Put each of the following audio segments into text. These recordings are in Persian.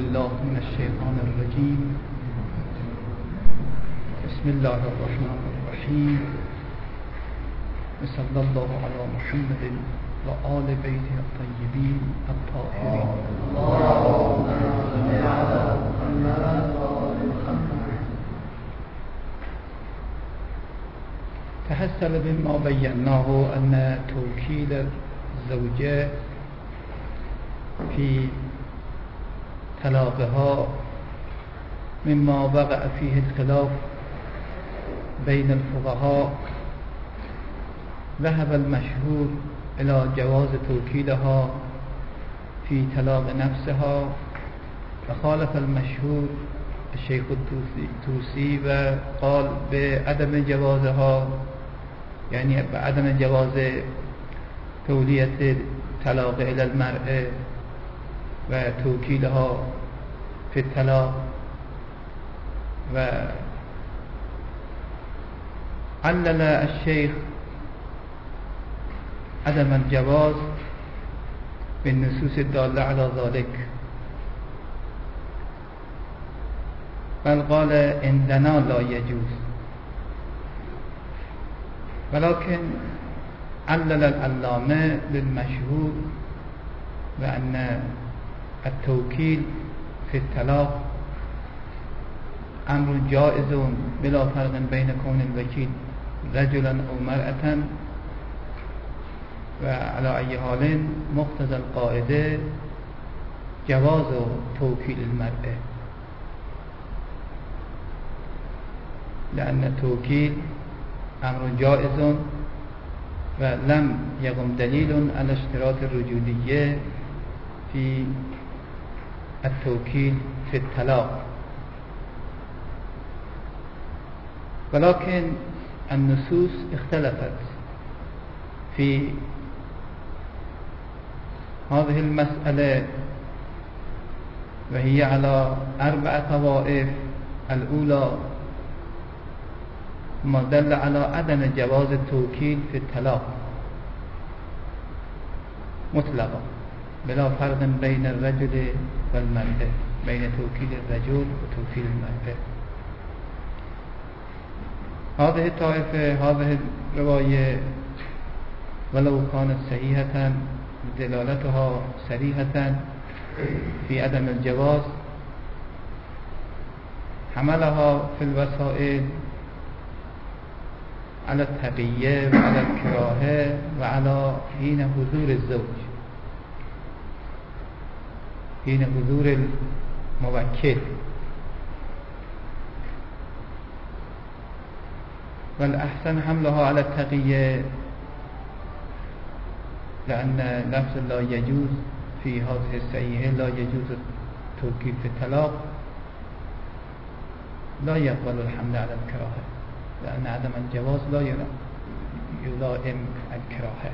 بالله من الشيطان الرجيم. بسم الله الرحمن الرحيم. وصلى الله على محمد وآل بيته الطيبين الطاهرين. اللهم صل على محمد وآل محمد. تحصل بما بيناه أن توكيل الزوجة في طلاقها مما وقع فيه الخلاف بين الفقهاء. ذهب المشهور إلى جواز توكيلها في طلاق نفسها، وخالف المشهور الشيخ الطوسي وقال بعدم جوازها، يعني بعدم جواز تولية الطلاق إلى المرأة وتوكيلها في الطلاق. وعلل الشيخ عدم الجواز بالنصوص الدالة على ذلك، بل قال عندنا لا يجوز. ولكن علل العلامة للمشهور بأن التوكيل في الطلاق أمر جائز بلا فرق بين كون الوكيل رجلا أو مرأة، وعلى أي حال مقتضى القاعدة جواز توكيل المرأة، لأن التوكيل أمر جائز ولم يقم دليل على اشتراط الرجولية في التوكيل في الطلاق. ولكن النصوص اختلفت في هذه المسألة، وهي على 4 طوائف. الأولى ما دل على عدم جواز التوكيل في الطلاق مطلقا بلا فرق بين الرجل والمرأة، بين توكيل الرجل وتوكيل المرأة. هذه الطائفة، هذه الرواية ولو كانت صحيحة دلالتها صريحة في عدم الجواز، حملها في الوسائل على التقية وعلى الكراهة وعلى حين حضور الزوج، حين حضور الموكل. والأحسن حملها على التقية، لأن لفظ لا يجوز في هذه الصحيحة لا يجوز التوكيل في الطلاق لا يقبل الحمل على الكراهة، لأن عدم الجواز لا يلائم الكراهة.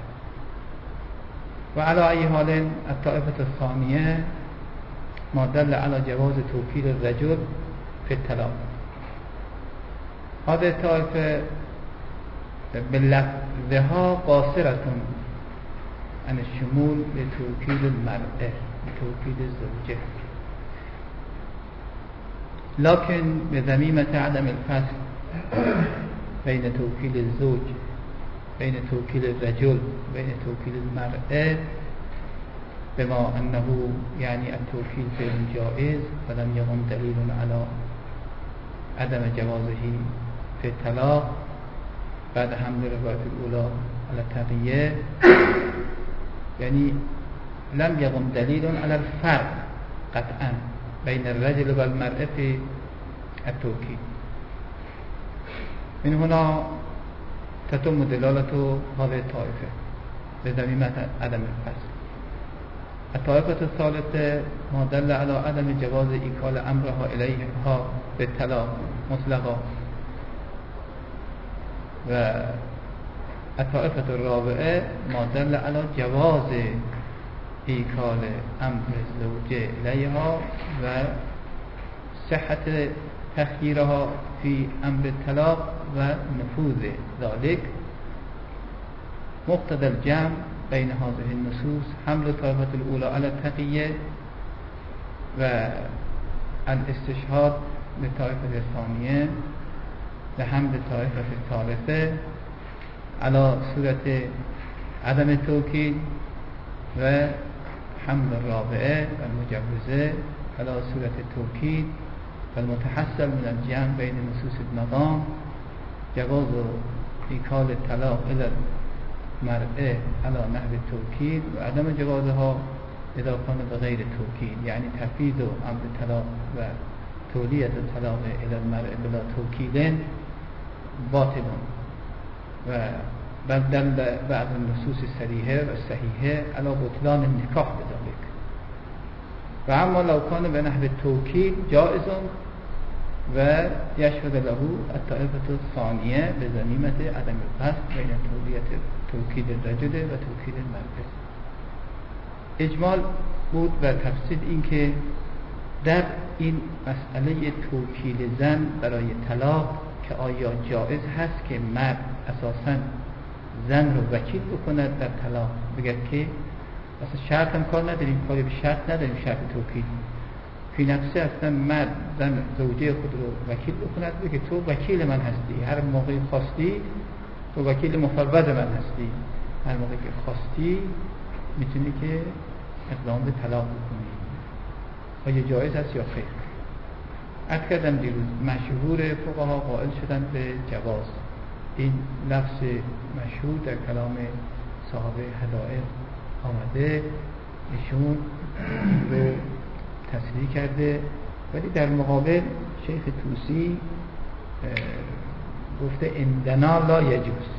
وعلى أي حال الطائفة الثانية ما دل على جواز توكيل الرجل في الطلاق. هذه الطائفة بلفظها قاصرة عن الشمول لتوكيل المرأة، لتوكيل الزوجة، لكن بذميمة عدم الفصل بين توكيل الزوج، بين توكيل الرجل، بين توكيل المرأة، بما أنه يعني التوكيل فعل جائز ولم يقم دليل على عدم جوازه في الطلاق بعد حمل الرواية الأولى على التقية، يعني لم يقم دليل على الفرق قطعا بين الرجل والمرأة في التوكيل. من هنا تتم دلالة هذه الطائفة بذميمة عدم الفصل. الطائفة الثالثة ما دل على عدم جواز إيكال أمرها إليها بالطلاق مطلقا. والطائفة الرابعة ما دل على جواز إيكال أمر الزوجة إليها وصحة تخييرها في أمر الطلاق ونفوذ ذلك. مقتضى الجمع بين هذه النصوص حمل الطائفة الأولى على التقية و الاستشهاد به طایفه ثانیه به حمد طایفه ثالثه علی صورت عدم توکید و حمد رابعه و المجوزه علی صورت توکید و المتحصل من الجمع بین نصوص النظام جواز ایکال طلاق الی المرأة علی نحو توکید و عدم جوازها اذا کان به غیر توکید، یعنی تفویض امر طلاق و تولیت طلاق الی المرأة بلا توکید باطل و بل دل بعض النصوص صریحه و صحیحه علی بطلان النکاح بذلك و اما لو کان به نحو توکید جائز و یشهد له الطائفه الثانیه به ضمیمت عدم القصد بین تولیت توکید الرجل و توکید المرأة. اجمال بود و تفصیل این که در این مسئله توکیل زن برای طلاق که آیا جائز هست که مرد اساساً زن رو وکیل بکند در طلاق، بگه که اصلا شرط هم کار نداریم، کاری به شرط نداریم، شرط توکیل فی نفسه اصلا مرد زن زوجه خود رو وکیل بکند، بگه تو وکیل من هستی، هر موقع خواستی تو وکیل مفوض من هستی، هر موقع که خواستی میتونی که اقدام به طلاق بکنی. آیا جایز است یا خیر؟ عرض کردم دیروز مشهور فقها قائل شدن به جواز. این لفظ مشهور در کلام صاحب هدایق آمده، ایشون رو تصریح کرده، ولی در مقابل شیخ طوسی گفته عندنا لا یجوز.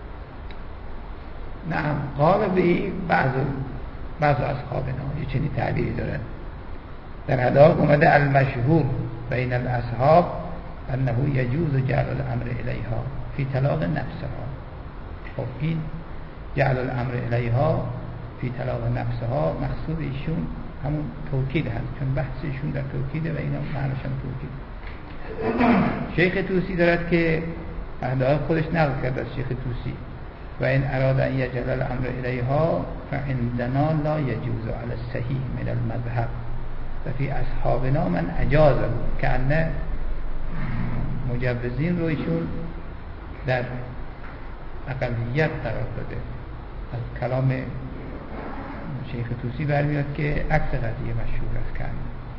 نعم قال به بعض اصحابنا یه چنین تعبیری دارن در هدایق اومده المشهور بین الاصحاب انه یجوز جعل الامر الیها فی طلاق نفسها. خب این جعل الامر الیها فی طلاق نفسها مقصود ایشون همون توکید هست، چون بحث ایشون در توکیده و اینا معنیش هم توکید. شیخ طوسی دارد که هدایق خودش نقل کرده از شیخ طوسی و این اراد ان یجعل الامر الیها فعندنا لا یجوز علی الصحیح من المذهب و فی اصحابنا من اجازه، که انه مجوزین رو ایشون در اقلیت قرار داده. از کلام شیخ طوسی برمیاد که عکس قضیه مشهور است کنه.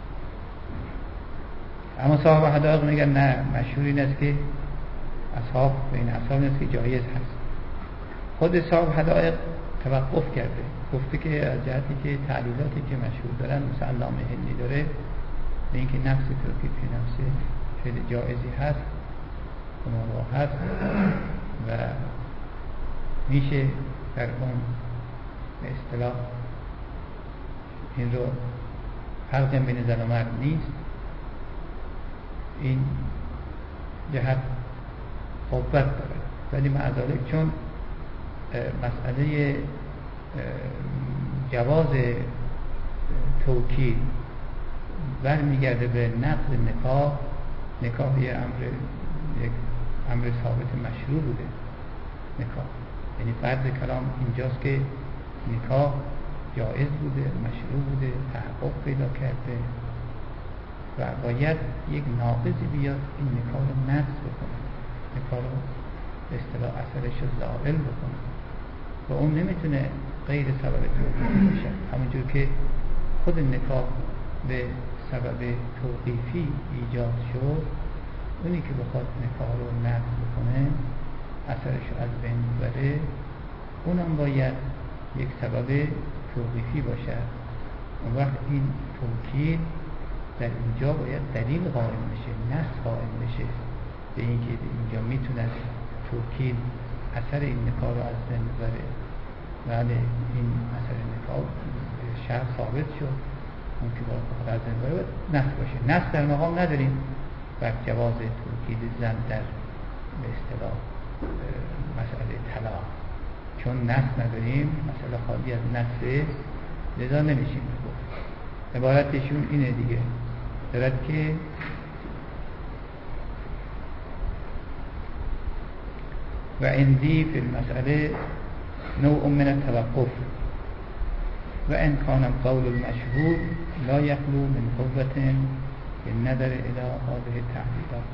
اما صاحب هدایق میگن نه، مشهور این است که اصحاب بین اصحاب این است که جایز هست. خود صاحب هدایق توقف کرده، گفته که از جهتی که تعلیلاتی که مشهور دارن مثل علامه هندی داره به اینکه نفس توکید فی نفسه خیلی جایزی هست و مباح هست و میشه در اون به اصطلاح این رو فرق بین زن و مرد نیست، این جهت قوت داره. ولی معذالک چون مسئله جواز توکید برمیگرده به نقض نکاح یک امر ثابت مشروع بوده. نکاح یعنی فرض کلام اینجاست که نکاح جایز بوده، مشروع بوده، تحقق پیدا کرده و باید یک ناقضی بیاد این نکاح رو نقض بکنه، نکاح رو به اصطلاح اثرش رو زائل بکنه و اون نمیتونه غیر سبب توقیفی باشه. همونجور که خود نکاح به سبب توقیفی ایجاد شد، اونی که بخواد نکاح رو نقض بکنه، اثرش رو از بین ببره، اونم باید یک سبب توقیفی باشه. اون وقت این توکید در اینجا باید دلیل قائم بشه، نص قائم بشه به اینکه اینجا میتونه توکید اثر این نکاح رو از بین ببره. بله این اثر نکاح شرط ثابت شد، اون که باید از بین ببره نص باشه. نص در مقام نداریم بر جواز توکید زن در به اصطلاح مسئله طلاق، چون نص نداریم، مسئله خالی از نص، لذا نمیشیم گفت. عبارتشون اینه دیگه، دارد که و عندی فی المسئله نوع من التوقف و ان کان القول المشهور لا یخلو من قوة بالنظر الى هذه التعلیلات.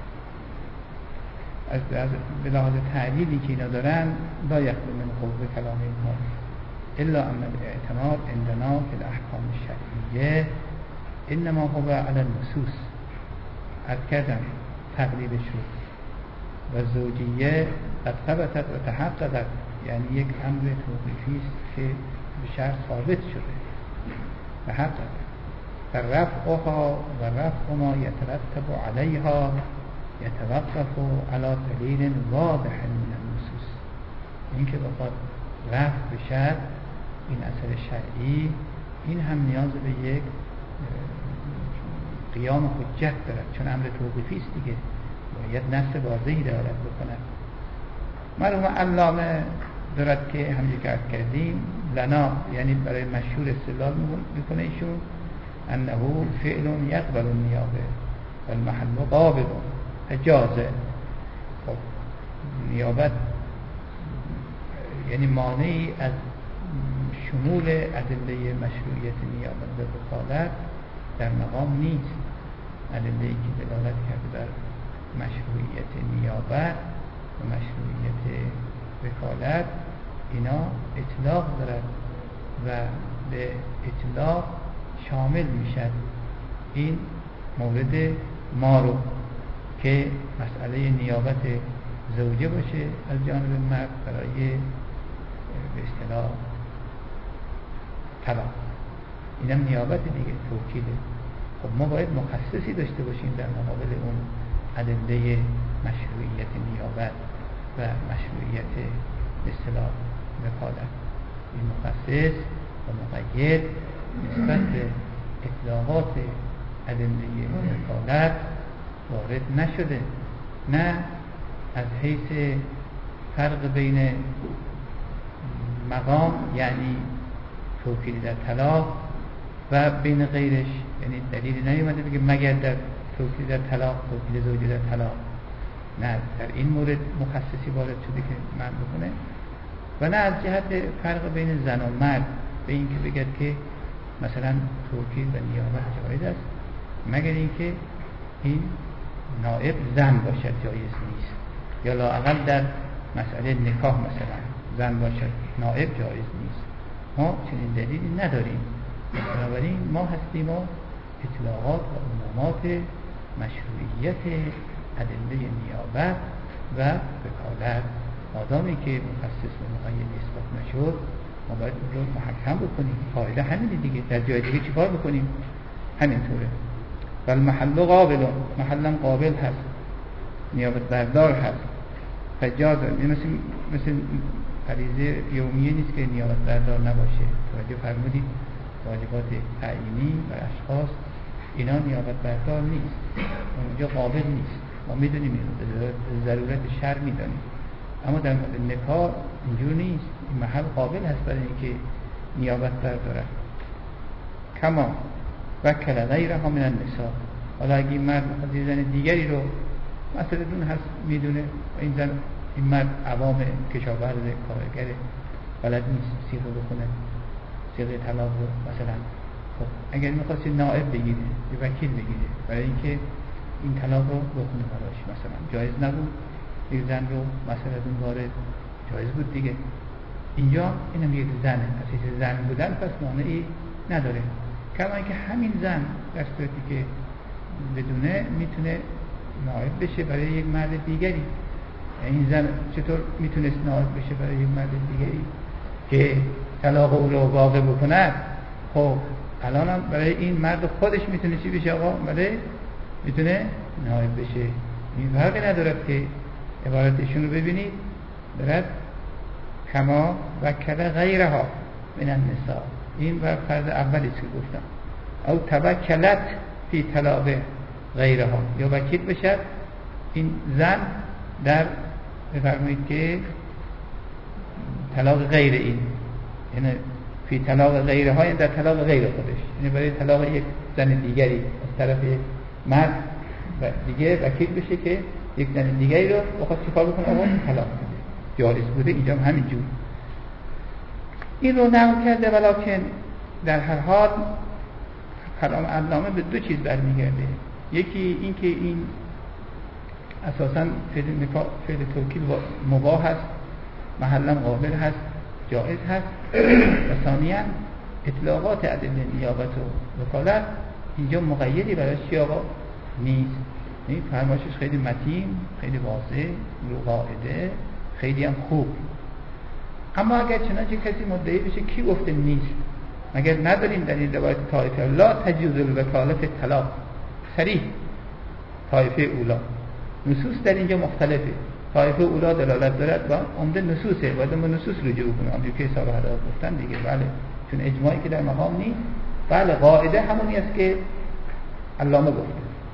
از به لحاظ تعلیلی که اینا دارن لا یخلو من قوة کلام اینها الا ان الاعتماد عندنا في الاحکام الشرعیه انما هو على النصوص. از کردن تقلیدش رو و زوجیه قد ثبتت و تحققت، یعنی یک امر توقیفی است که به شرط ثابت شده تحقق. فرفعها و رفع ما یترتب علیها یتوقف على دلیل واضح من النصوص. این که بخواد رفع بشد این اثر شرعی، این هم نیاز به یک قیام حجت دارد، چون امر توقیفی است دیگه، باید نص واضحی دارد بکند. مرحوم علامه دارد که همونجوری که عرض کردیم لنا، یعنی برای مشهور استدلال میکنه ایشون انه فعل یقبل النیابه و المحل قابل اجازه. خب نیابت یعنی مانعی از شمول ادله مشروعیت نیابت به وکالت در مقام نیست. ادله‌ای که دلالت کرده بر مشروعیت نیابت و مشروعیت وکالت اینا اطلاق دارد و به اطلاق شامل میشد. این مورد ما رو که مسئله نیابت زوجه باشه از جانب مرد برای به اصطلاح طلاق، اینم نیابت دیگه، توکیده. خب ما باید مخصصی داشته باشیم در مقابل اون ادله مشروعیت نیابت و مشروعیت به اصطلاح وکالت. این مخصص و مقید نسبت به اطلاقات ادله وکالت وارد نشده، نه از حیث فرق بین مقام یعنی توکیل در طلاق و بین غیرش، یعنی دلیلی نیومده بگه مگر در توکیل در طلاق، توکیل زوجه در طلاق، نه در این مورد مخصصی وارد شده که من بکنه، و نه از جهت فرق بین زن و مرد به این که بگد که مثلا توکیل و نیابت جایز است مگر اینکه این نائب زن باشد جایز نیست، یا لااقل در مسئله نکاح مثلا زن باشد نائب جایز نیست. ما چنین دلیلی نداریم، بنابراین ما هستیم و اطلاقات و عمومات مشروعیت ادله نیابت و وکالت آدمی که مخصص و مقید اثبات نشد ما باید اون رو محکم بکنیم. قاعده همینه دیگه، در جای دیگه چی کار بکنیم؟ همینطوره. و المحل قابل، محلم قابل هست، نیابت بردار هست، فجاز مثل فریضه یومیه نیست که نیابت بردار نباشه. توجه فرمودید واجبات تعیینی و اشخاص اینا نیابت بردار نیست، اونجا قابل نیست. ما میدونیم اینو، ضرورت شرع میدونیم، اما در مورد نکاح اینجور نیست. این محل قابل هست برای اینکه نیابت برداره. کما وکل غیرها من النساء. حالا اگه این مرد زن دیگری رو مثلا دون هست میدونه این زن، این مرد عوام کشاورز کارگره بلد نیست سیغه بکنه، سیغه طلاق رو مثلا، خب اگر میخواستی نائب بگیره یه وکیل بگیره برای اینکه این طلاق رو بکنه براش، مثلا جایز نبود یک زن رو مثلا اون وارد جایز بود دیگه. اینجا اینم یک زنه، از اینکه زن بودن پس مانعی نداره. کما اینکه همین زن در صورتی که بدونه میتونه نائب بشه برای یک مرد دیگری. این زن چطور میتونست نائب بشه برای یک مرد دیگری که طلاق او رو واقع بکند؟ خب الان هم برای این مرد خودش میتونه چی بشه آقا؟ میتونه نائب بشه. این فرقی ندارد که عبارتشون رو ببینید، دارد کما وکل غیرها من النساء، این بر فرض اولی که گفتم، او توکلت فی طلاق غیرها، یا وکیل بشد این زن در بفرمایید که طلاق غیر این، یعنی فی طلاق غیرها، یعنی در طلاق غیر خودش، یعنی برای طلاق یک زن دیگری از طرف مرد و دیگه وکیل بشه که یک زن دیگری رو بخواد چیکار بکنه؟ آقا طلاق بده. جایز بوده اینجا هم همینجور. این رو نقل کرده ولکن در هر حال کلام علامه به دو چیز برمیگرده. یکی این که این اساساً فعل توکید مباح هست، محلا قابل هست، جائز هست. و ثانیاً اطلاقات ادله نیابت و وکالت اینجا مقیدی برای چی آقا نیست. این فرمایشش خیلی متین، خیلی واضح، قاعده، خیلی هم خوب. اما اگر چنانچه کسی مدعی بشه کی گفته نیست؟ مگر نداریم در این روایت طایفه لا تجوز الوکاله فی الطلاق، صریح طایفه اولا. نصوص در اینجا مختلفه. طایفه اولا دلالت دارد و عمده نصوصه، باید ما نصوص رجوع کنیم. آنجور که صاحب حضرت گفتن دیگه، بله، چون اجماعی که در مقام نیست. بله، قاعده همونی است که علامه گفته.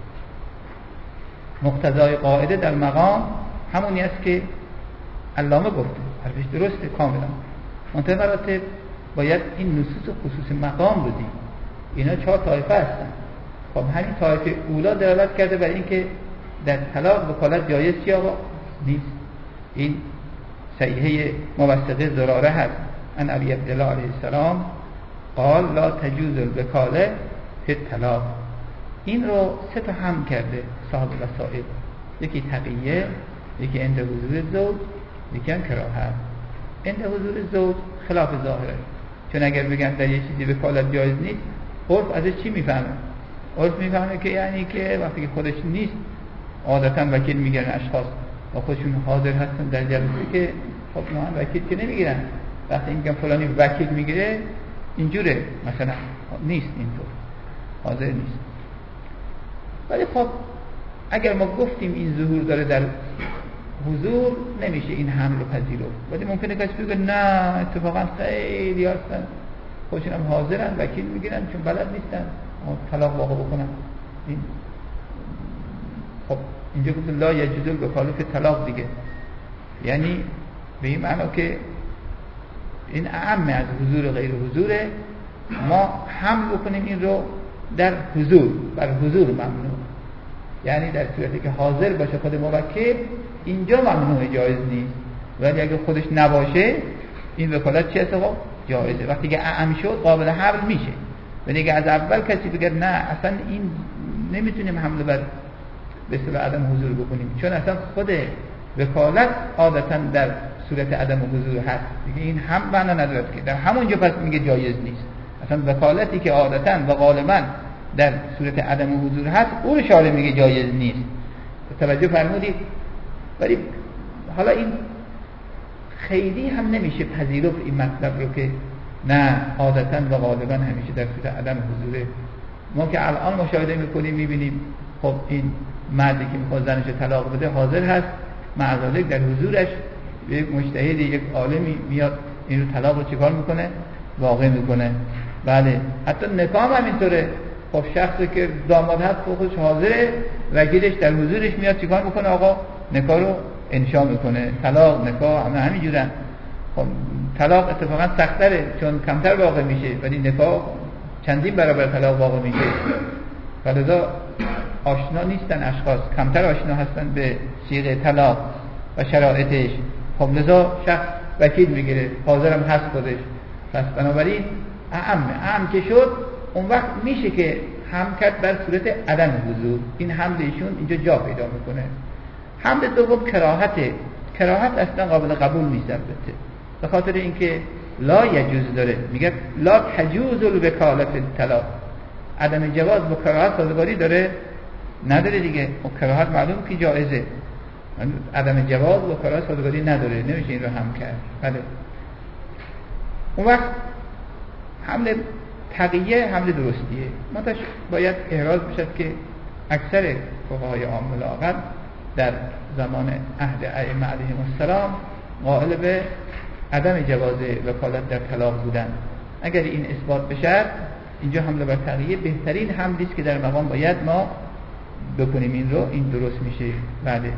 مقتضای قاعده در مقام همونی است که علامه گفته. حرفش درسته کاملا. منتهی مراتب باید این نصوص خصوص مقام رو دید. اینا 4 طایفه هستن. خب همین طایفه اولا دلالت کرده بر این که در طلاق وکالت جایز چی آقا نیست. این صحیحه موثقه زراره هست ان ابی عبدالله علیه السلام قال لا تجوز الوکاله فی الطلاق. این رو 3 تا هم کرده صاحب وسائل. یکی تقیه، یکی عند حضور زوج، یکی هم کراهت. عند حضور زوج خلاف ظاهره، چون اگر بگن در یه چیزی وکالت جایز نیست، عرف ازش چی میفهمه؟ عرف میفهمه که یعنی که وقتی که خودش نیست عادتا وکیل میگیرن اشخاص و خودشون حاضر هستن در جلسه که خب ما وکیل که نمیگیرن. وقتی میگن فلانی وکیل میگیره اینجوره مثلا نیست، اینطور حاضر نیست. ولی خب اگر ما گفتیم این ظهور داره در حضور، نمیشه این حمل و پذیرفت. ولی ممکنه کسی بگه نه اتفاقا خیلی هستن خودشون هم حاضرن وکیل میگیرن چون بلد نیستن طلاق واقع بکنن. این خب اینجا گفتن لا یجوز الوکاله فی الطلاق دیگه، یعنی به این معنا که این اعم از حضور و غیر حضوره. ما حمل بکنیم این رو در حضور، بر حضور ممنوع، یعنی در صورتی که حاضر باشه خود موکل اینجا ممنوع، جایز نیست. ولی اگه خودش نباشه این وکالت چه اتفاق جایزه. وقتی که اعم شد قابل حمل میشه. ولی اگه از اول کسی بگه نه اصلا این نمیتونیم حمل بر به اصطلاح عدم حضور بکنیم، چون اصلا خود وکالت عادتا در صورت عدم حضور هست دیگه، این هم معنا ندارد که در همونجا پس میگه جایز نیست. اصلا وکالتی که عادتا و غالبا در صورت عدم حضور هست اون رو شارع میگه جایز نیست. توجه فرمودید؟ ولی حالا این خیلی هم نمیشه پذیرفت این مطلب رو که نه عادتا و غالبا همیشه در صورت عدم حضوره. ما که الان مشاهده میکنیم میبینیم خب این مردی که میخواد زنش طلاق بده حاضر هست، معذالک در حضورش یک مجتهد یک عالمی میاد این رو طلاق رو چیکار میکنه؟ واقع میکنه. بله، حتی نکاح هم اینطوره. خب شخصی که داماد هست خودش حاضره، وکیلش در حضورش میاد چیکار میکنه؟ آقا نکاح رو انشا میکنه. طلاق نکاح همین جورن. خب طلاق اتفاقا سخت‌تره چون کمتر واقع میشه، ولی نکاح چندین برابر طلاق واقع میشه. ولذا آشنا نیستن اشخاص، کمتر آشنا هستن به صیغه طلاق و شرایطش. خب لذا شخص وکیل میگیره، حاضرم هست خودش. پس بنابراین اعم که شد اون وقت میشه که هم کرد بر صورت عدم حضور. این حمل ایشون اینجا جا پیدا میکنه. حمل دوم کراهته. کراهت اصلا قابل قبول نیست البته، به خاطر اینکه لا یجوز داره، میگه لا تجوز الوکاله فی الطلاق. عدم جواز با کراهت سازگاری داره؟ نداره دیگه. و کراهت معلوم که جایزه، عدم جواز با کراهت سازگاری نداره، نمیشه این رو هم کرد. بله. اون وقت حمل تقیه حمل درستیه. منتش باید احراز بشد که اکثر فقهای عامه لااقل در زمان عهد ائمه علیهم السلام قائل به عدم جواز وکالت در طلاق بودن. اگر این اثبات بشه اینجا حمله بر تقیه بهترین حملی است که در مقام باید ما بکنیم. این رو این درست میشه. بله.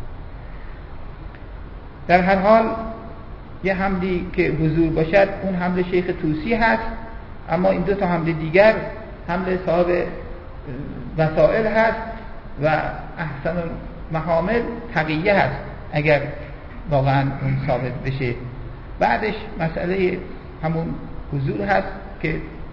در هر حال یه حملی که حضور باشد اون حمل شیخ طوسی هست، اما این دو تا حمل دیگر حمل صاحب وسائل هست و احسن المحامل تقیه هست اگر واقعا اون ثابت بشه. بعدش مسئله همون حضور هست که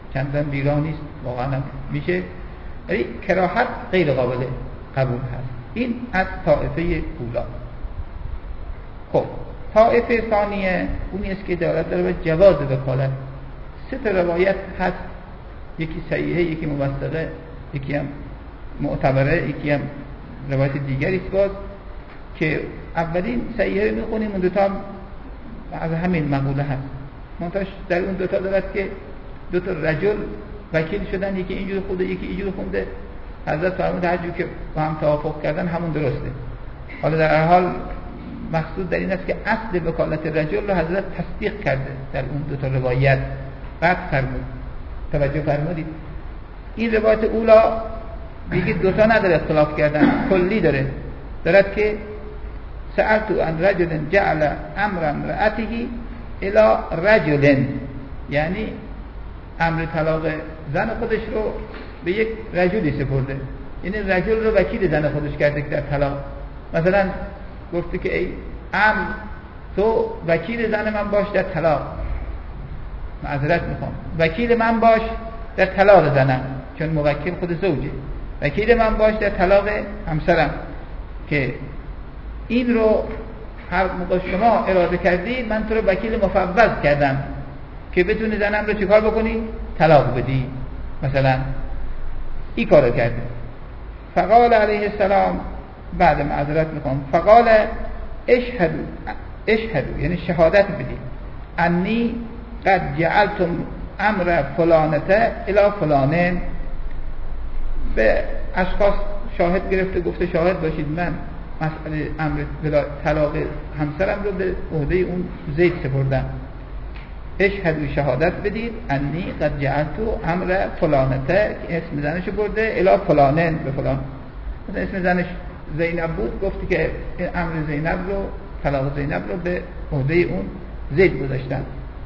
چندان ویران نیست، واقعا هم میشه، ولی کراهت غیر قابل قبول هست. این از طائفه اولا. خب طائفه ثانیه اونی است که دارد داره به جواز وکالت. 3 تا روایت هست، یکی صحیحه، یکی موثقه، یکی هم معتبره، یکی هم روایت دیگری است باز، که اولین صحیحه رو میخونیم، اون دوتا هم از همین مقوله هست. منتهاش در اون دوتا دارد که 2 تا رجل وکیل شدن، یکی اینجور خونده یکی اینجور خونده. حضرت فرمود هر جور که با هم توافق کردن همون درسته. حالا در هر حال مقصود در این است که اصل وکالت رجل رو حضرت تصدیق کرده در اون 2 تا روایت. بعد فرمود، توجه فرمودید، این روایت اولا دیگه 2 تا نداره اختلاف کردن، کلی دارد که سألت عن رجل جعل امر امرأته الى رجل، یعنی امر طلاق زن خودش رو به یک رجلی سپرده، یعنی رجل رو وکیل زن خودش کرده که در طلاق مثلا گفته که ای امر تو وکیل زن من باش در طلاق، معذرت میخوام، وکیل من باش در طلاق زنم، چون موکل خود زوجه، وکیل من باش در طلاق همسرم، که این رو هر موقع شما اراده کردید من تو رو وکیل مفوض کردم که بتونی زنم رو چیکار بکنی؟ طلاق بدی. مثلا این کارو کرده. فقال علیه السلام، بعد معذرت میخوام، فقال اشهدو یعنی شهادت بدید، انی قد جعلتم امر فلانته الی فلانین، به اشخاص شاهد گرفته، گفته شاهد باشید من مسئله امر طلاق همسرم رو به عهده اون زید سپردم. اشهدو شهادت بدید، انی قد جعلتو امر فلانته، که اسم زنش برده، الی فلانین، به فلان. مثلا اسم زنش زینب بود، گفتی که امر زینب رو، طلاق زینب رو به عهده اون زید گذاشتن.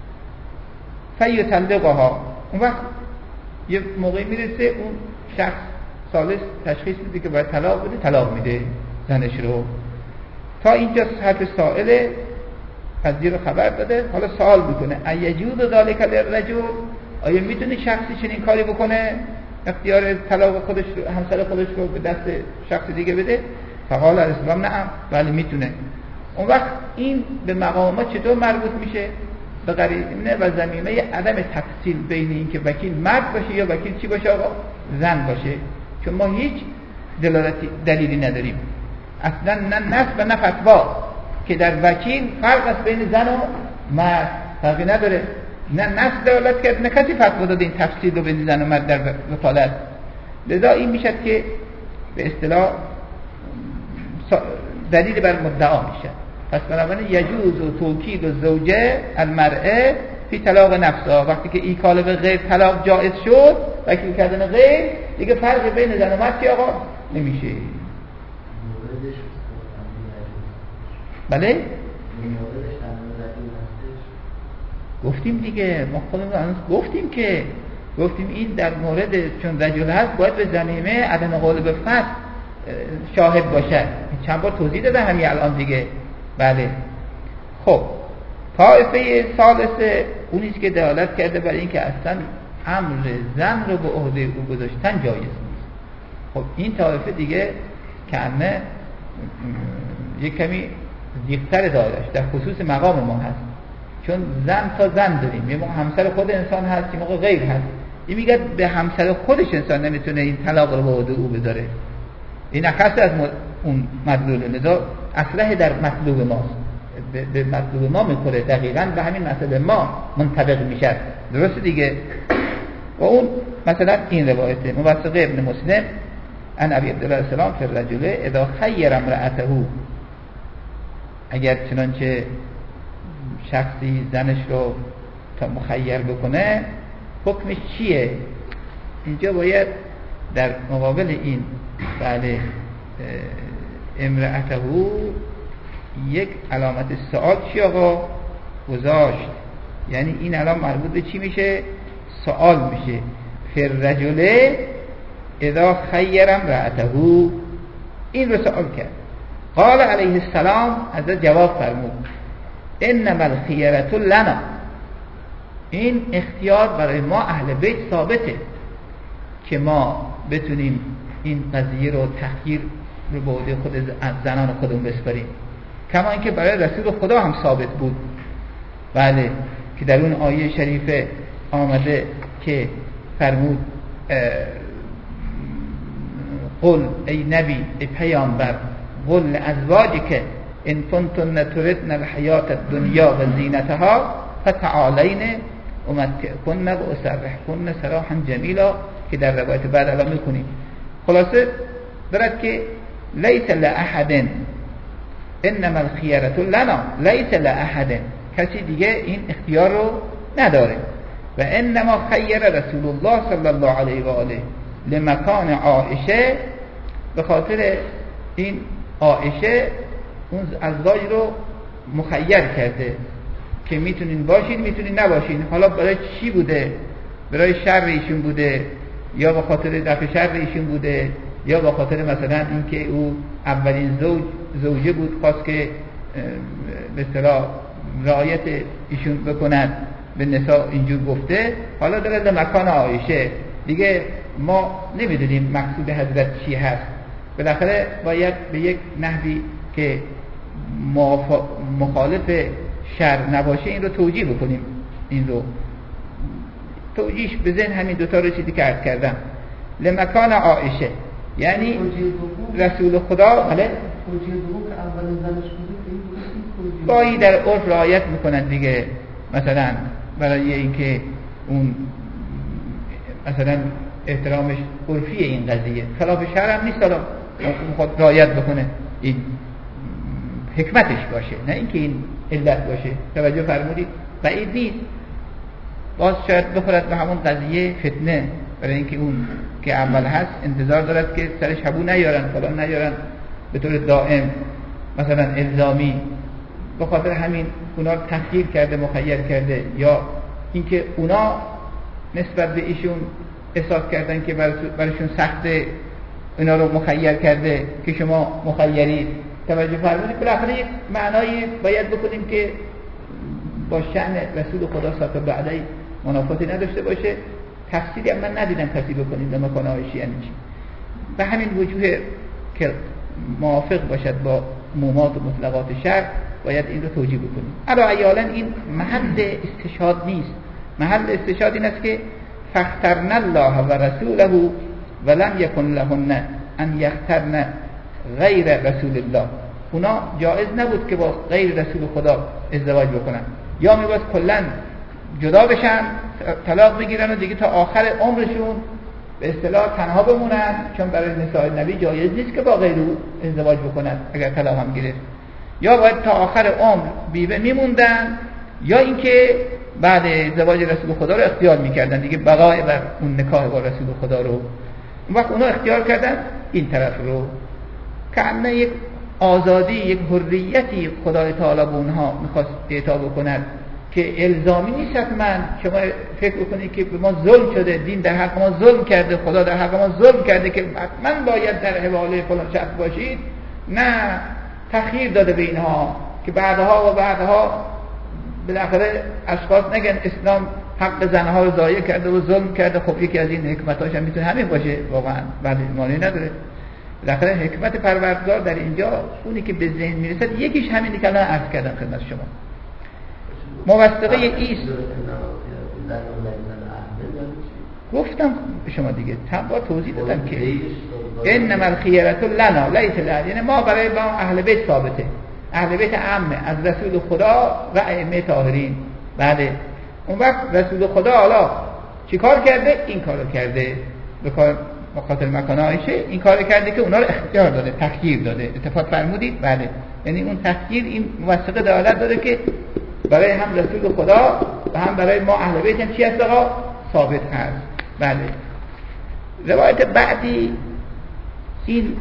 فیطلقها، اون وقت یه موقعی میرسه اون شخص ثالث تشخیص میده که باید طلاق بده، طلاق میده زنش رو. تا اینجا حرف سائله قضیه رو خبر داده. حالا سوال میکنه ایجوز ذالک للرجل، آیا میتونه شخصی چنین کاری بکنه، اختیار طلاق خودش رو، همسر خودش رو به دست شخص دیگه بده؟ فقال الاسلام نعم، بله میتونه. اون وقت این به مقامات چطور مربوط میشه؟ به قرینه و ضمیمه عدم تفصیل بین این که وکیل مرد باشه یا وکیل چی باشه آقا؟ زن باشه. چون ما هیچ دلیلی نداریم اصلا، نه نص و نه فتوا که در وکیل فرق است بین زن و مرد، فرقی نداره. نه نص دلالت کرد، نه کسی فتوا داده این تفصیل رو بین زن و مرد در وکالت. لذا این میشد که به اصطلاح دلیل بر مدعا میشه. پس بنابراین یجوز و توکید و زوجه المرأه فی طلاق نفسها، وقتی که ایکال به غیر طلاق جائز شد، وکیل کردن غیر، دیگه فرق بین زن و مرد که آقا نمیشه. بله؟ گفتیم دیگه، ما خودمون گفتیم این در مورد چون رجل هست باید به ضمیمه عدم قول به فسخ شاهد باشه. چند بار توضیح دادم همین الان دیگه. بله. خب طائفه ثالثه اونیست که دلالت کرده برای این که اصلا امر زن رو به عهده او گذاشتن جایز نیست. خب این طائفه دیگه کنه یک کمی دیقتر دارش در خصوص مقام ما هست، چون زن تا زن داریم، یه موقع همسر خود انسان هست، یه موقع غیر هست. این میگه به همسر خودش انسان نمیتونه این طلاق رو به عهده او بذاره، این اخص از اون مطلوب. لذا اصله در مطلوب ماست، به مطلوب ما میخوره، دقیقاً به همین مسئله ما منطبق میشه. درسته دیگه. و اون مثلا این روایت موثق ابن مسلم ان ابی عبدالله السلام فی الرجل اذا خیر امرأته، اگر چنانچه شخصی زنش رو تا مخیر بکنه حکمش چیه؟ اینجا باید در مقابل این بله امرأته یک علامت سوال چی آقا گذاشت، یعنی این الان مربوط به چی میشه؟ سوال میشه. فی الرجل اذا خیر امرأته، این رو سوال کرد. قال علیه السلام حضرت جواب فرمود انما الخیرة لنا، این اختیار برای ما اهل بیت ثابته که ما بتونیم این قضیه رو تخییر رو به عهده خود از زنان خودمون بسپاریم، کما اینکه برای رسول خدا هم ثابت بود. بله، که در اون آیه شریفه آمده که فرمود قل ای نبی، ای پیامبر، قل ازواجک ان کنتن تردن الحیات الدنیا و زینتها فتعالین امتعکن و اسرحکن سراحا جمیلا، که در روایت بعد الان میکنیم. خلاصه دارد که لیس لاحد انما الخیرة لنا، لیس لاحد، کسی دیگه این اختیار رو نداره. و انما خیر رسول الله صلی الله علیه و آله لمکان عائشه، به خاطر این عائشه اون ازواج رو مخیر کرده که میتونین باشین میتونین نباشین. حالا برای چی بوده؟ برای شر ایشون بوده، یا به خاطر دفع شر ایشون بوده، یا به خاطر مثلا اینکه او اولین زوجه بود، خواست که به اصطلاح رعایت ایشون بکند به نساء، اینجور گفته. حالا در مکان عایشه دیگه ما نمیدونیم مقصود حضرت چی هست. بالاخره باید به یک نحوی که مخالف شر نباشه این رو توجیه بکنیم. این رو توجیهش به ذهن همین دوتا رسیدی که عرض کردم. لمکان عایشه یعنی رسول خدا. بله، گاهی در عرف رعایت میکنن دیگه، مثلا برای اینکه اون مثلا احترامش عرفی این قضیه، خلاف شرع هم نیست، حالا خود رعایت بکنه، این حکمتش باشه، نه اینکه این علت باشه. توجه فرمودید؟ بعید نیست. باز شاید بخورد به همون قضیه فتنه، برای اینکه اون که اول هست انتظار دارد که سرش حبو نیارن، فلان نیارن به طور دائم، مثلا الزامی. به خاطر همین اونا رو تخییر کرده، مخیر کرده، یا اینکه اونا نسبت به ایشون احساس کردن که برایشون سخته، اونا رو مخیر کرده که شما مخیرید. توجه فرمودید؟ بالاخره یک معنایی باید بکنیم که با شأن رسول خدا صلی الله علیه منافاتی نداشته باشه. تفسیری هم من ندیدم کسی بکنیم به مکان عایشه یعنی چی. به همین وجوه که موافق باشد با عمومات و مطلقات شرع باید این رو توجیه بکنیم. علاوه این محل استشهاد نیست. محل استشهاد این است که فاخترن الله و رسوله ولم یکن لهن ان یخترن غیر رسول الله. اونا جایز نبود که با غیر رسول خدا ازدواج بکنن، یا میباید کلن جدا بشن، طلاق بگیرن و دیگه تا آخر عمرشون به اصطلاح تنها بمونن، چون برای نساء نبی جایز نیست که با غیر او ازدواج بکنن اگر طلاق هم گرفت. یا باید تا آخر عمر بیوه میموندن، یا اینکه بعد ازدواج رسول خدا رو اختیار میکردن دیگه، بقای بر اون نکاح با رسول خدا رو. اون وقت اونا اختیار کردن این طرف رو، که انه یک آزادی، یک حریتی خدای تعالی به اونها میخواست اعطا بکند که الزامی نیست. من شما فکر بکنید که به ما ظلم شده، دین در حق ما ظلم کرده، خدا در حق ما ظلم کرده که من باید در حواله فلان شخص باشید. نه، تخییر داده به اینها که بعدها بالاخره اشخاص نگن اسلام حق زنها رو ضایع کرده و ظلم کرده. خب یکی از این حکمتاش هم میتونه همین باشه، واقعا بعد معنی نداره. بالاخره حکمت پروردگار در اینجا اونی که به ذهن میرسد یکیش همینی که الان عرض کردم خدمت شما. موثقه ایست گفتم به شما دیگه، چند بار توضیح دادم که انما الخیرة لنا لیس لنا، یعنی ما برای با اهل بیت ثابته، اهل بیت عامه از رسول خدا و ائمه طاهرین. بله، اون وقت رسول خدا حالا چی کار کرده؟ این کارو کرده، به خاطر مکان عایشه این کار کرده که اونا رو اختیار داده، تخییر داده. اتفاق فرمودید؟ بله، یعنی اون تخییر این موثقه دلالت داده که برای هم رسول خدا و هم برای ما اهل بیت هم چی هست آقا؟ ثابت هست. بله. روایت بعدی این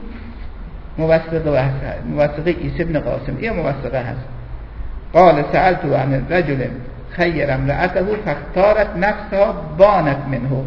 موثقه عیسی بن قاسم، این موثقه هست. قال سألت عن رجل خیر امرأته فاختارت نفسها بانت منه.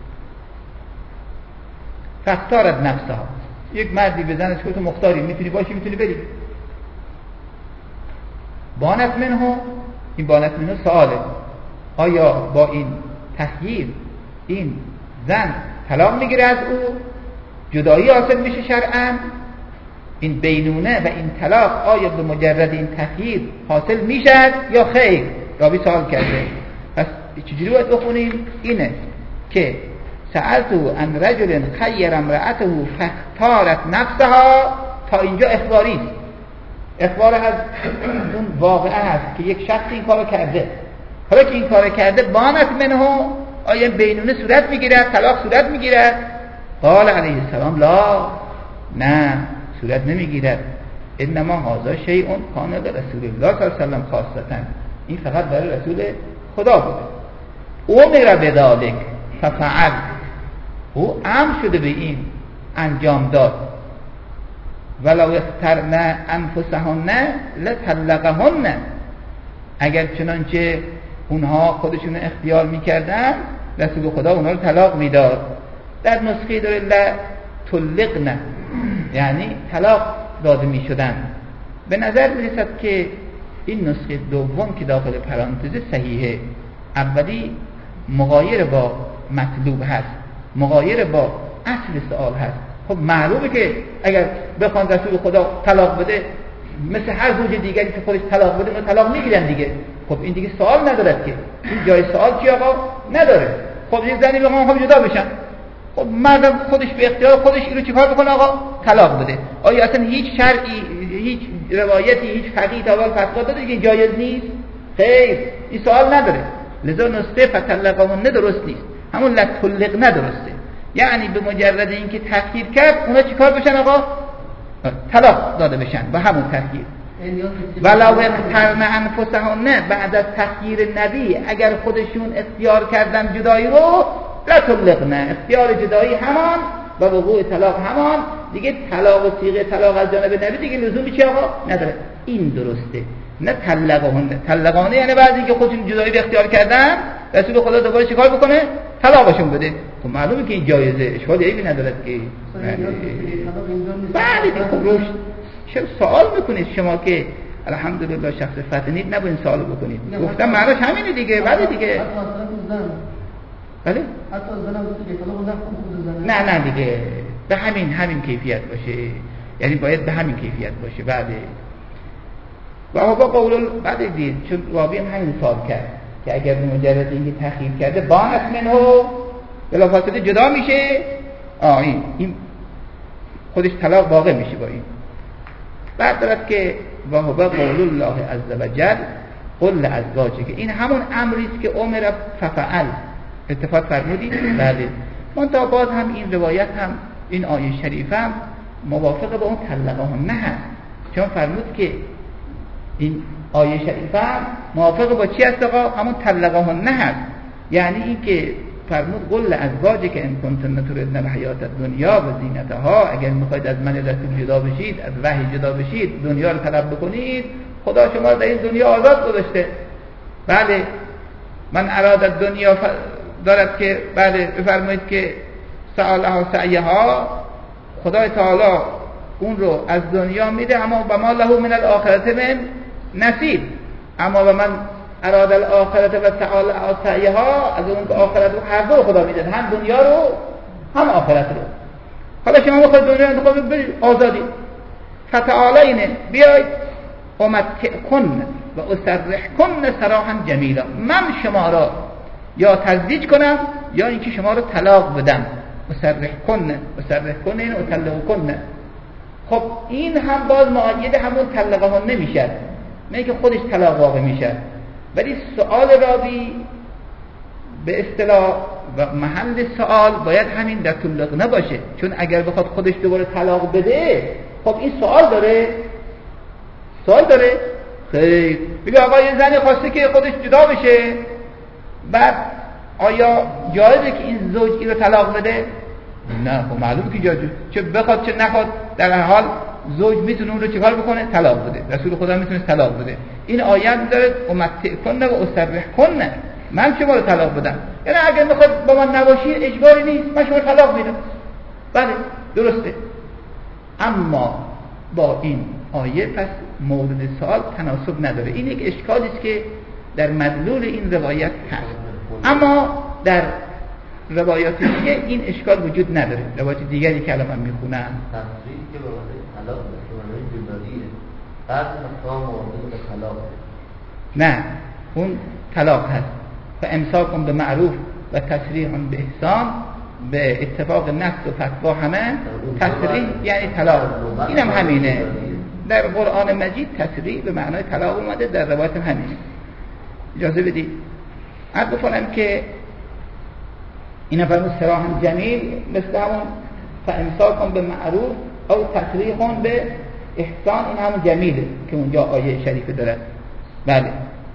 فاختارت نفسها، یک مردی به زنش گفت مختاری، میتونی باشی میتونی بری. بانت منه، این بانت منه سؤاله، آیا با این تخییر این زن طلاق میگیره از او، جدایی حاصل میشه شرعاً؟ این بینونه و این طلاق آیا به مجرد این تخییر حاصل میشد یا خیر؟ راوی سوال کرده. پس چجوری باید بخونیم؟ اینه که سألتو ان رجل خیر امرأته فاختارت نفسها، تا اینجا اخباری است، اخبار از اون واقعه هست که یک شخص این کارو کرده. حالا که این کارو کرده بانت منه، آیا بینونه صورت میگیرد، طلاق صورت میگیرد؟ قال علیه السلام لا، نه صورت نمیگیرد. انما هذا شیء کان لرسول الله صلی الله علیه و سلم خاصتا، این فقط برای رسول خدا بوده. امر بذلک ففعل، او امر شده به این انجام داد. ولو اخترن انفسهن لطلقهن، اگر چنانچه اونها خودشون اختیار میکردن رسول خدا اونها رو طلاق میداد. در نسخه داره لطلقن، یعنی طلاق داده میشدن. به نظر میرسد که این نسخه دوم که داخل پرانتز صحیحه، اولی مغایر با مطلوب هست، مغایر با اصل سوال هست. خب معلومه که اگر بخوان رسول خدا طلاق بده، مثل هر زوج دیگری که خودش طلاق بده اون طلاق میگیرن دیگه. خب این دیگه سوال ندارد که، این جای سوال چی آقا نداره. خب یک زنی بخوام خب جدا بشن، خب مردم خودش به اختیار خودش اینو چیکار بکنه آقا؟ طلاق بده. آیا اصلا هیچ شرعی، هیچ روایتی، هیچ فقیه تا اول فتوا داده که جایز نیست؟ خیر، این سوال نداره. لذا نسخه فطلقهن درست نیست، همون لطلق ندرسته. یعنی به مجرد اینکه تخییر کرد اونا چیکار بشن آقا؟ طلاق داده بشن با همون تخییر. ولو اخترن انفسهن، بعد از تخییر نبی اگر خودشون اختیار کردن جدایی رو، لطلقن، اختیار جدایی همان و وقوع طلاق همان دیگه. طلاق و صیغه طلاق از جانب نبی دیگه لزومی چی آقا نداره. این درسته، نه طلقهن. طلقانه یعنی بعضی که خودشون جدایی رو اختیار کردن رسول خدا دوباره چیکار بکنه؟ طلاقشون بده. خب معلومه که این جایزه، اشکالی عیبی ندارد که. بله دیگه. خب روش چرا سوال میکنید شما که الحمدلله شخص فتنید نباید سوال بکنید؟ گفتم معناش همینه دیگه. بله دیگه. بله؟ نه دیگه به همین کیفیت باشه، یعنی باید به همین کیفیت باشه. بله. و آقا قول بعد دید، چون راوی هم همین سوال کرد که اگر به مجرد اینکه تخییر کرده بانت منه، بلافاصله جدا میشه، این خودش طلاق واقع میشه با این. بعد دارد که و هو قول الله عز وجل قل ازواجه، که این همون امری است که امر ففعل. اتفاق فرمودید؟ بله. منتها باز هم این روایت هم این آیه شریفه هم موافق با اون طلقهن هست، چون فرمود که این آیه شریفه هم موافق با چی هست آقا؟ همون طلقهن هست. یعنی این که فرمود قل ازواجه که ان کنتن تردن الحیات الدنیا و زینتها، اگر میخواید از من رسول جدا بشید، از وحی جدا بشید، دنیا رو طلب بکنید، خدا شما در این دنیا آزاد گذاشته. بله. من اراد دنیا دارد که بله بفرمایید که سعالها سعیها، خدای تعالی اون رو از دنیا میده، اما و ما له من الاخرت من نصیب. اما و من اراد الاخرت و سعالها سعیها، از اون که آخرت رو هر دو خدا میده، هم دنیا رو هم آخرت رو. حالا شما بخواید دنیا رو انتخاب برید، آزادی. فتعالین بیاید امتعکن و اسرحکن سراحا جمیلا، من شما را یا تزویج کنم یا اینکه شما رو طلاق بدم. اسرحکن این اطلقکن. خب این هم باز معاید همون طلقهن نمیشه، نه که خودش طلاق واقع میشه. ولی سوال راوی به اصطلاح و محل سوال باید همین در طلق نباشه، چون اگر بخواد خودش دوباره طلاق بده، خب این سوال داره خیر. بگه آقا یه زنی خواسته که خودش جدا بشه، بعد آیا جایزه که این زوج این رو طلاق بده؟ نه. خب معلومه که جایزه، چه بخواد چه نخواد، در هر حال زوج میتونه اون رو چیکار بکنه؟ طلاق بده. رسول خدا میتونه طلاق بده. این آیه داره امتعکن و اسرحکن، من شما رو طلاق بدم. یعنی اگر میخواد با من نباشی اجباری نیست، من شما رو طلاق میدم. بله درسته. اما با این آیه پس مورد سوال تناسب نداره. این یک اشکالی است که در مدلول این روایت هست. اما در روایات دیگه این اشکال وجود نداره. روایات دیگری که الان من میخونم تصریح که به معنی طلاق به معنی جداییه، بعد اصلا موارد به طلاق نه، اون طلاق هست. فامساک به معروف و تسریح به احسان، به اتفاق نص و فتوا همه تسریح یعنی طلاق. اینم همینه در قرآن مجید، تسریح به معنای طلاق اومده، در روایت همینه. اجازه بدید عرض بکنم که این فرمود سراحا جمیل مثل همون فامساک به معروف او تسریح به احسان، این همون جمیله که اونجا آیه شریفه داره. بله.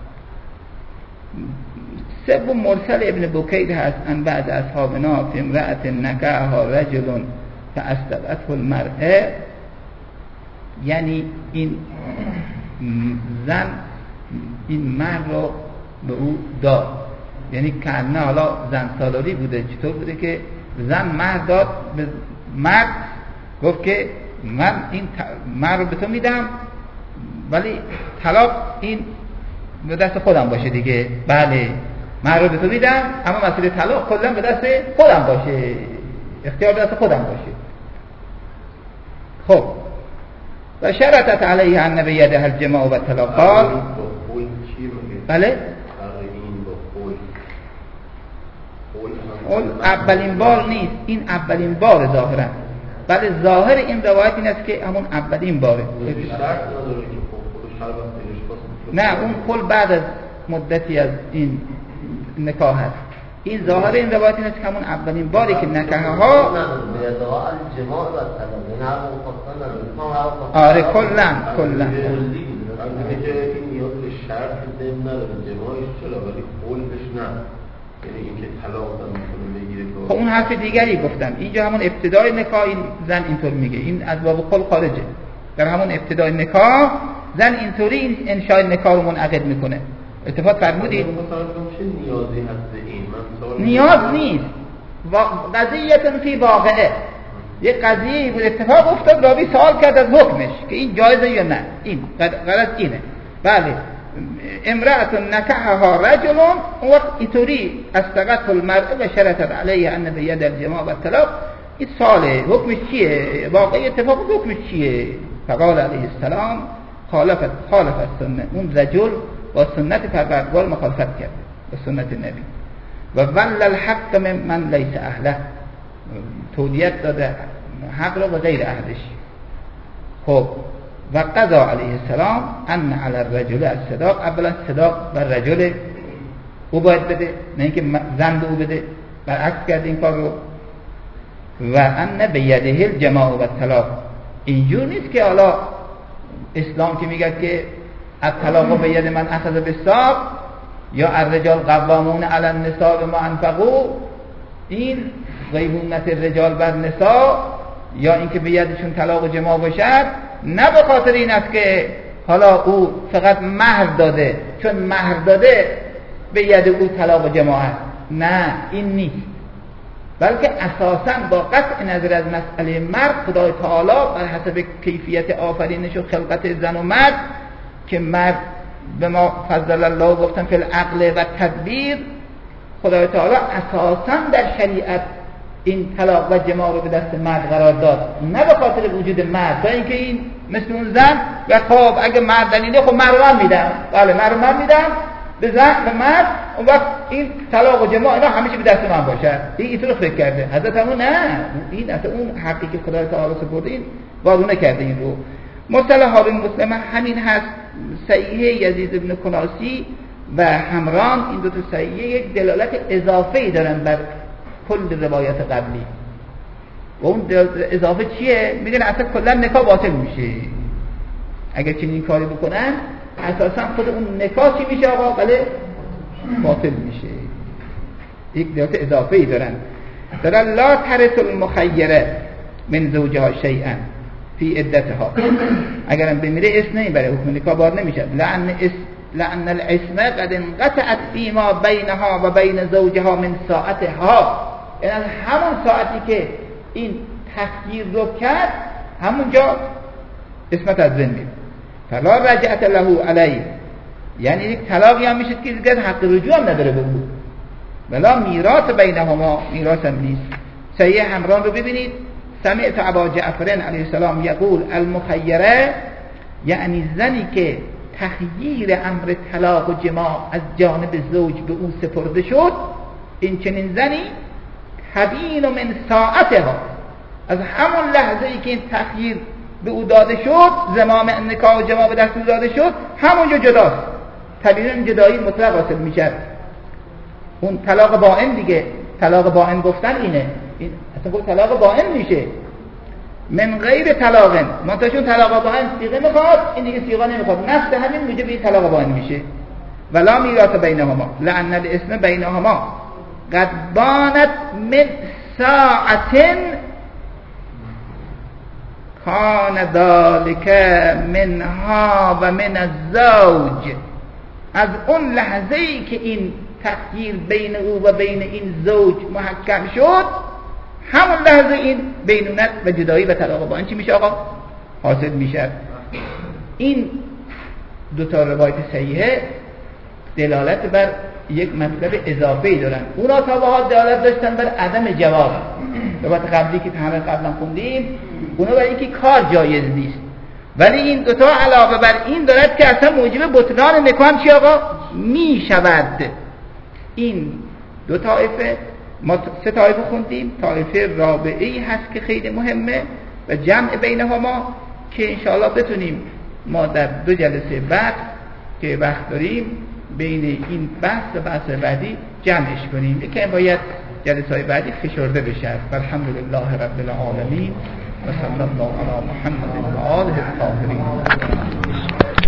سبب مرسل ابن بکیر هست ان بعد اصحابنا فی امرأت نکحها رجل فاستبعته المرأه، یعنی این زن این مرد رو به او داد، یعنی کنه حالا زن سالاری بوده. چطور بوده که زن مرد داد به مرد، گفت که من این مرد رو به تو میدم ولی طلاق این به دست خودم باشه دیگه. بله مرد رو به تو میدم اما مسئله طلاق کلا به دست خودم باشه، اختیار به دست خودم باشه. خب و شرطت علیه ان بیده الجماع و طلاق. بله اون اولین بار نیست، این اولین بار ظاهرا. بله ظاهر این روایت این است که همون اولین باره. نه اون کل بعد از مدتی از این نکاح هست. این ظاهر این روایت این است که همون اولین باری که نکاحها آره کلا خب اون حرف دیگری گفتم. اینجا همون ابتدای نکاح این زن اینطور میگه، این از باب قول خارجه. در همون ابتدای نکاح زن اینطوری این انشاء نکاح رو منعقد میکنه. اتفاق فرمودید نیاز نیست، قضیه فی واقعه، یک قضیه بود اتفاق افتاد، راوی سوال کرد از حکمش که این جایزه یا نه. این غلط اینه. بله امرأة نکحها رجل، اون وقت اینطوری استغت المرء و شرطت علیه ان بید الجماع و طلاق، این ساله حکمش چیه، واقعی اتفاق حکمش چیه؟ فقال علیه السلام خالف السنه، اون رجل با سنت پروردگار مخالفت کرد با سنت نبی. و ول الحق من لیس اهله، تولیت داده حق رو به غیر اهلش. خب و قضا علیه السلام ان علی الرجل الصداق، اولا صداق بر رجل او باید بده، نه اینکه زن به او بده، برعکس کرد این کار رو. و ان بیده الجماع و طلاق، اینجور نیست که حالا اسلام که میگه که الطلاق بید من اخذ بالساق یا الرجال قوامون علی النساء بما انفقوا، این قیمومت الرجال بر نساء یا اینکه به یدشون طلاق و جماع باشد، نه به خاطر این است که حالا او فقط مهر داده، چون مهر داده به ید او طلاق و جماع هست. نه این نیست، بلکه اساساً با قطع نظر از مسئله مرد، خدای تعالی بر حسب کیفیت آفرینش و خلقت زن و مرد که مرد به ما فضل الله گفتن فی العقل و تدبیر، خدای تعالی اساساً در شریعت این طلاق و جماع رو به دست مرد قرار داد، نه به خاطر وجود مرد، تا اینکه این مثل اون زن و خب اگه مرد دلیله خب مرد من میدم، بله مرد میدم به زن به مرد، اون وقت این طلاق و جماع اینا همیشه به دست من باشه. اینطور فکر کرده حضرت همون، نه این اصلا اون حقی که خدای تعالی سپرده این وارونه کرده این رو. مصطلح حارون مسلمه همین هست. صحیح یزید بن کناسی و همران، این دو تا صحیح یک دلالت اضافه‌ای دارن بر کل روایت قبلی. و اون اضافه چیه؟ میگن اصلا کلا نکاح باطل میشه اگر چنین کاری بکنن. اساسا خود اون نکاح چی میشه آقا؟ بله باطل میشه. یک دلالت اضافه‌ای دارن لا ترث المخیره من زوجها شیئا فی عدتها، اگرم بمیره اسم نمیبره، حکم نکاح بار نمیشه. لأن الاسم قد انقطعت فيما بينها و بين زوجها من ساعتها، یعنی همون ساعتی که این تخییر رو کرد همونجا اسمت از بین میره. فلا رجعت له علیه، یعنی یک طلاقی هم میشه که دیگه حق رجوع هم نداره به او، ولا میراث بینهما، میراث هم نیست. صحیح همران رو ببینید، سمعت ابا جعفر علیه السلام یقول المخیره، یعنی زنی که تخییر امر طلاق و جماع از جانب زوج به او سپرده شد، این چنین زنی تبین من ساعتها، از همون لحظه ای که این تخییر به او داده شد، زمام نکاح و جماع به دست او داده شد، همونجا جداست، تبین جدایی مطلق حاصل میشه. اون طلاق باین دیگه، طلاق باین گفتن اینه، این اصلا گفت طلاق باین میشه من غیر طلاقن، منتشون طلاق باین صیغه میخواد، این دیگه صیغه نمیخواد، نفس همین موجب این طلاق باین میشه. ولا میراث بینهما لأن الاسم بینهما قد بانت من ساعت کان ذلك منها و من الزوج، از اون لحظه ای که این تغییر بین او و بین این زوج محکم شد، همون لحظه این بینونت و جدایی و طلاق باین چی میشه آقا؟ حاصل میشه. این دو تا روایت صحیحه دلالت بر یک مطلب اضافه‌ای دارن. اونا تا به حال دلالت داشتن بر عدم جواز. روایت قبلی که همه قبلا خوندیم اونا برای اینکه کار جایز نیست، ولی این دو تا علاوه بر این دارد که اصلا موجب بطلان نکاح چی آقا؟ میشود. این دو طایفه، ما سه طایفه خوندیم، طایفه رابعه‌ای هست که خیلی مهمه و جمع بینهما که انشاءالله بتونیم ما در 2 جلسه بعد که وقت داریم بین این بحث و بحث بعدی جمعش کنیم، که باید جلسه‌های بعدی فشرده بشه. الحمدلله رب العالمین و صلی الله علی محمد و آله الطاهرین.